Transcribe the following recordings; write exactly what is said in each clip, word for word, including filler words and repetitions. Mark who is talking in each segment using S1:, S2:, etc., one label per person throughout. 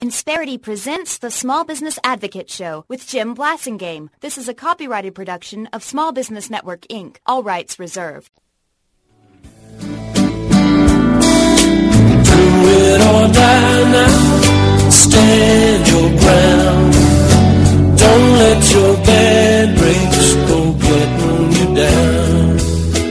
S1: Insperity presents the Small Business Advocate Show with Jim Blasingame. This is a copyrighted production of Small Business Network, Incorporated. All rights reserved.
S2: Do it or die now. Stand your ground. Don't let your bad breaks go getting you down.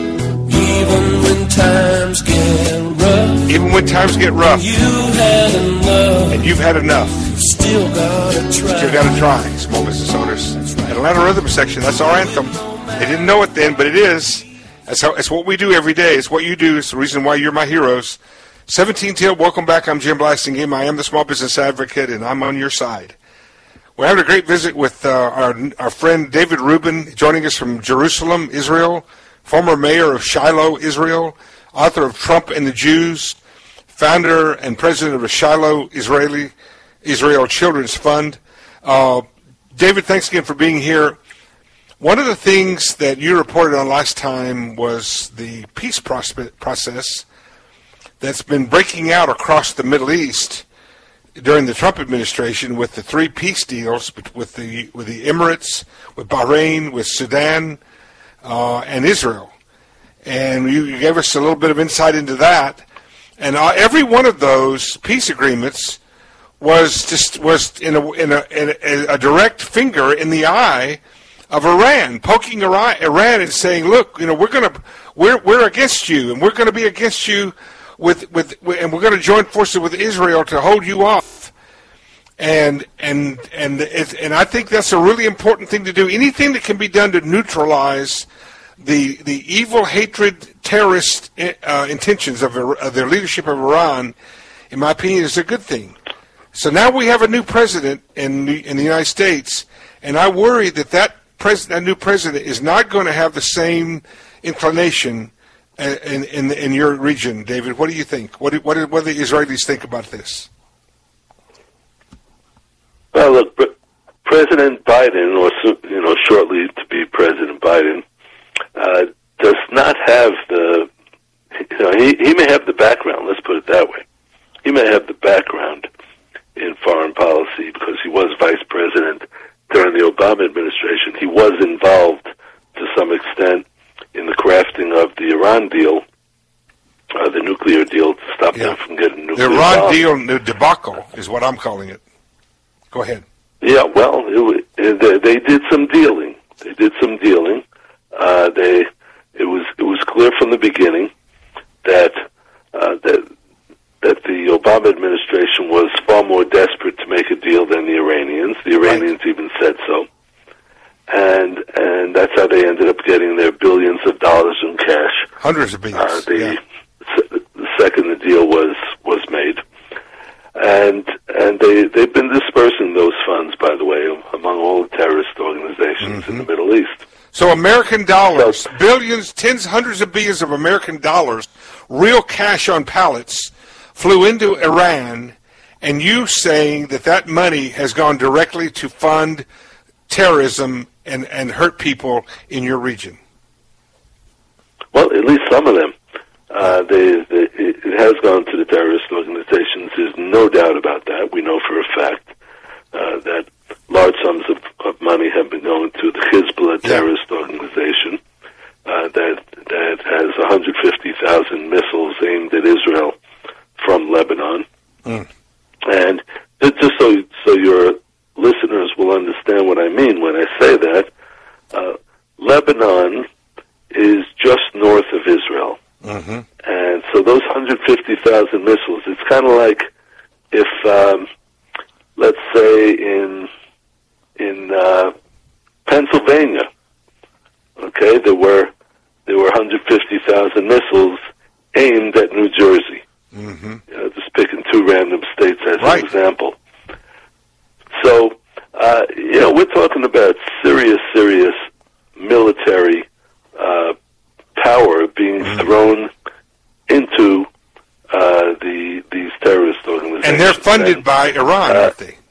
S2: Even when times get rough.
S3: Even when times get rough.
S2: You had enough.
S3: And you've had enough.
S2: Still gotta try.
S3: Still gotta try, small business owners. Right. Atlanta Rhythm Section, that's our anthem. They didn't know it then, but it is. That's how. It's what we do every day. It's what you do. It's the reason why you're my heroes. seventeen till, welcome back. I'm Jim Blasingame. I am the Small Business Advocate, and I'm on your side. We're having a great visit with uh, our our friend David Rubin, joining us from Jerusalem, Israel, former mayor of Shiloh, Israel, author of Trump and the Jews, founder and president of Shiloh Israeli Israel Children's Fund. Uh, David, thanks again for being here. One of the things that you reported on last time was the peace process that's been breaking out across the Middle East during the Trump administration with the three peace deals with the with the Emirates, with Bahrain, with Sudan, uh, and Israel. And you, you gave us a little bit of insight into that. And uh, every one of those peace agreements was just was in a in a, in a, a direct finger in the eye of Iran, poking Iran, Iran and saying, "Look, you know, we're gonna we're we're against you, and we're going to be against you with with, with and we're going to join forces with Israel to hold you off." And and and it, and I think that's a really important thing to do. Anything that can be done to neutralize the the evil, hatred, terrorist uh, intentions of, of their leadership of Iran, in my opinion, is a good thing. So now we have a new president in the, in the United States, and I worry that that president, that new president, is not going to have the same inclination in in, in your region. David, what do you think? What do, what, do, what do the Israelis think about this?
S4: Well, look, President Biden, or you know, shortly to be President Biden, uh, does not have the. You know, he he may have the background. Let's put it that way. He may have the background in foreign policy because he was vice president during the Obama administration. He was involved to some extent in the crafting of the Iran deal, uh, the nuclear deal to stop
S3: yeah.
S4: them from getting nuclear
S3: The Iran
S4: bombs.
S3: deal, the debacle, is what I'm calling it. Go ahead.
S4: Yeah, well, it, it, they, they did some dealing. They did some dealing. Uh, they it was it was clear from the beginning that uh, that that the Obama administration was far more desperate to make a deal than the Iranians. The Iranians right. even said so. And and that's how they ended up getting their billions of dollars in cash.
S3: Hundreds of billions.
S4: Uh, the,
S3: yeah.
S4: the second the deal was, was made. And and they, they've been dispersing those funds, by the way, among all the terrorist organizations mm-hmm. in the Middle East.
S3: So American dollars, so, billions, tens, hundreds of billions of American dollars, real cash on pallets, flew into Iran, and you saying that that money has gone directly to fund terrorism and, and hurt people in your region?
S4: Well, at least some of them. Uh, they, they, it has gone to the terrorist organizations. There's no doubt about that. We know for a fact uh, that large sums of, of money have been going to the Hezbollah yeah. terrorist organization uh, that that has one hundred fifty thousand missiles aimed at Israel from Lebanon. Mm. And just so so your listeners will understand what I mean when I say that, uh, Lebanon is just north of Israel. Mm-hmm. And so those one hundred fifty thousand missiles, it's kind of like if, um, let's say, in in uh, Pennsylvania, okay, there were there were one hundred fifty thousand missiles aimed at New Jersey. Mm-hmm. You know, just picking two random states as right. an example. So, uh, you know, we're talking about serious, serious military uh, power being mm-hmm. thrown into uh, the these terrorist organizations.
S3: And they're funded and, by Iran, uh, aren't they?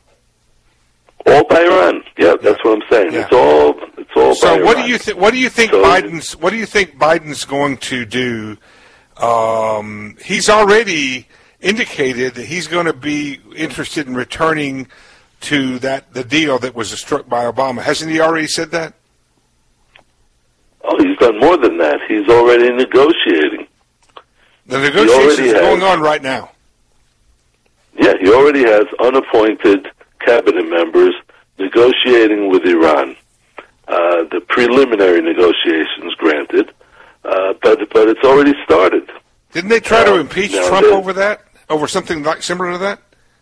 S4: All by Iran. Yeah, that's what I'm saying. Yeah. It's all it's all
S3: so
S4: by Iran.
S3: So what do you think? What do you think
S4: so,
S3: Biden's? What do you think Biden's going to do? Um, he's already indicated that he's going to be interested in returning to that the deal that was struck by Obama. Hasn't he already said that?
S4: Oh, he's done more than that. He's already negotiating.
S3: The negotiations are going
S4: has,
S3: on right now.
S4: Yeah, he already has unappointed cabinet members negotiating with Iran. Uh, the preliminary negotiations, granted, uh, but but it's already started.
S3: Didn't they try
S4: uh,
S3: to impeach Trump over that? Over something like similar to that?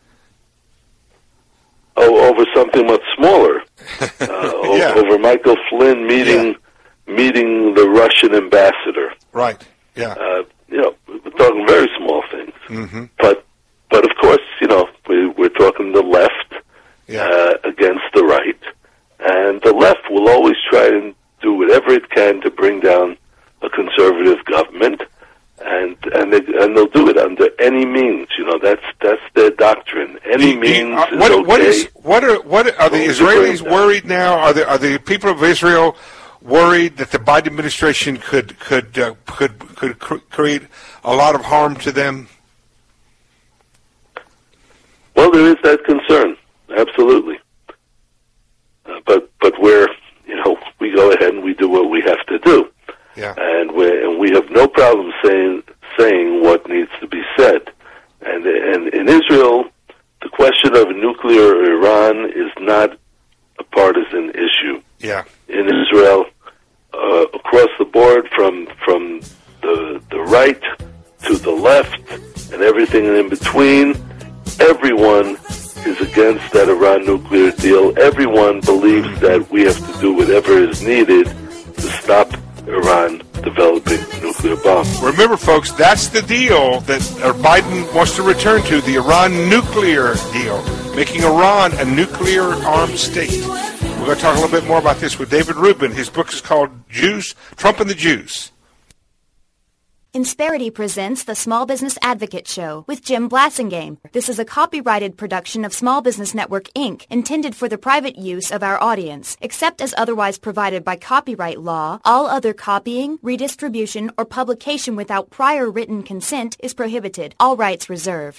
S4: Oh, over something much smaller. Uh,
S3: yeah.
S4: Over Michael Flynn meeting
S3: yeah.
S4: meeting the Russian ambassador.
S3: Right. Yeah.
S4: Uh, you know, we're talking very small things.
S3: Mm-hmm.
S4: But but of course, you know, we, we're talking the left
S3: yeah.
S4: uh, against the right, and the left will always try and do whatever it can to bring down a conservative government, and and they and they'll do it under any means. You know, that's that's their doctrine. Any
S3: Do-
S4: means
S3: uh,
S4: is
S3: what,
S4: okay.
S3: what is what are what are the
S4: Well,
S3: Israelis
S4: down.
S3: worried now? Are the are the people of Israel worried that the Biden administration could could uh, could could cr- create a lot of harm to them?
S4: Well, there is that concern, absolutely. Uh, but but we're you know we go ahead and we do what we have to do,
S3: Yeah.
S4: and we and we have no problem saying saying what needs to be said. And and in Israel, the question of nuclear Iran is not a partisan issue.
S3: Yeah.
S4: In Israel, uh, across the board, from from the the right to the left and everything in between, everyone is against that Iran nuclear deal. Everyone believes that we have to do whatever is needed to stop Iran developing a nuclear bomb.
S3: Remember, folks, that's the deal that uh, Biden wants to return to, the Iran nuclear deal, making Iran a nuclear-armed state. We're going to talk a little bit more about this with David Rubin. His book is called Jews, Trump and the Jews.
S1: Insperity presents the Small Business Advocate Show with Jim Blasingame. This is a copyrighted production of Small Business Network, Incorporated, intended for the private use of our audience. Except as otherwise provided by copyright law, all other copying, redistribution, or publication without prior written consent is prohibited. All rights reserved.